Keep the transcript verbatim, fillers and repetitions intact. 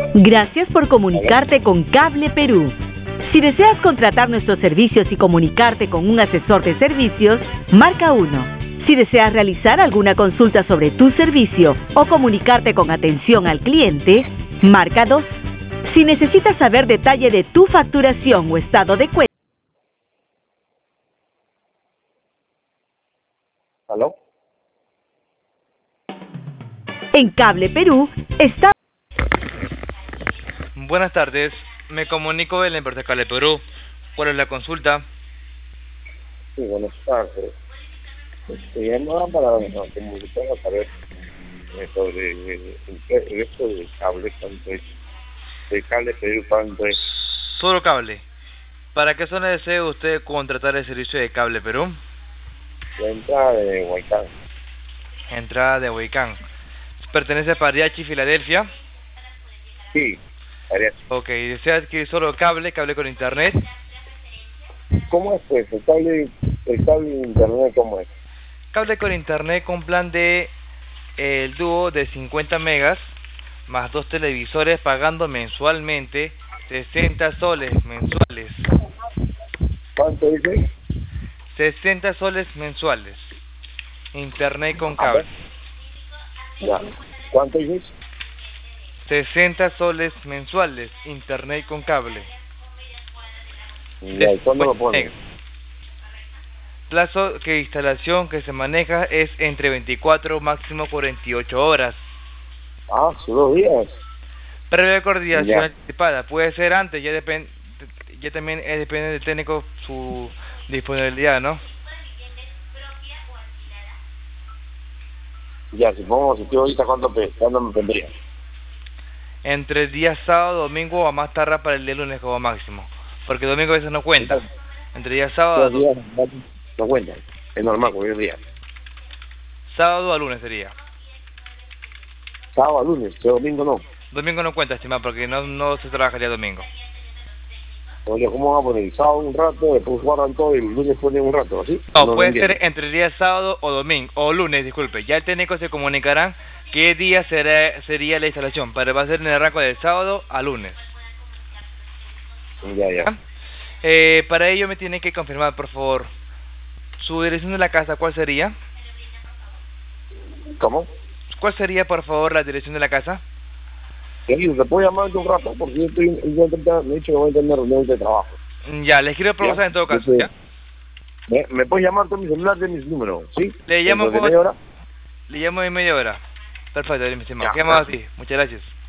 Gracias por comunicarte con Cable Perú. Si deseas contratar nuestros servicios y comunicarte con un asesor de servicios, marca uno. Si deseas realizar alguna consulta sobre tu servicio o comunicarte con atención al cliente, marca dos. Si necesitas saber detalle de tu facturación o estado de cuenta. ¿Aló? En Cable Perú está... Buenas tardes, me comunico de la empresa Cable Perú. ¿Cuál es la consulta? Sí, buenas tardes. Este, llamaba para no, comunicar a saber eh, sobre eh, el esto de cable, cuánto es, de Cable Perú, cuánto es. Solo cable. ¿Para qué zona desea usted contratar el servicio de Cable Perú? La entrada de Huaycán. Entrada de Huaycán. ¿Pertenece a Pariachi, Filadelfia? Sí, Pariachi. Ok, ¿desea adquirir solo cable, cable con internet? ¿Cómo es pues? El cable, el cable de internet, ¿cómo es? Cable con internet con plan de eh, el dúo de cincuenta megas más dos televisores pagando mensualmente sesenta soles mensuales. ¿Cuánto dice? sesenta soles mensuales. Internet con cable. Ya. ¿Cuánto dices? sesenta soles mensuales. Internet con cable. Ya, ¿y cuándo lo ponen? Plazo de instalación que se maneja es entre veinticuatro máximo cuarenta y ocho horas. Ah, son dos días. Previa coordinación Ya. anticipada. Puede ser antes, ya depende, ya también eh, depende del técnico su disponibilidad, ¿no? Ya, supongo que yo ahorita cuánto, pe- cuándo me vendría. Entre el día sábado, domingo o a más tardar para el día lunes como máximo. Porque domingo a veces no cuenta. Entre día sábado, Dos días no cuentan. Es normal, cualquier día. sábado a lunes sería. Sábado a lunes, pero domingo no. Domingo no cuenta, estimado, porque no, no se trabajaría domingo. Oye, ¿cómo van a poner? Sábado un rato, después guardan todo y el lunes ponen un rato, ¿así? No, lo puede entiendo. ser entre el día sábado o domingo, o lunes, disculpe. Ya el técnico se comunicará qué día será, sería la instalación, pero va a ser en el rango de sábado a lunes. Ya, ya. ¿Ah? Eh, para ello me tiene que confirmar, por favor, su dirección de la casa, ¿cuál sería? ¿Cómo? ¿Cuál sería, por favor, la dirección de la casa? Sí, ¿te puedo llamar en un rato? Porque yo estoy, yo ahorita me he dicho que voy a tener reunión de trabajo. Ya, les quiero proposar Ya. en todo caso, Entonces, ¿ya? ¿Me, me puedes llamar con mi celular de mis números? ¿Sí? Le llamo ¿Dentro de como... media hora? Le llamo en media hora. Perfecto, mi estimado. Ya. Quedamos así. Muchas gracias.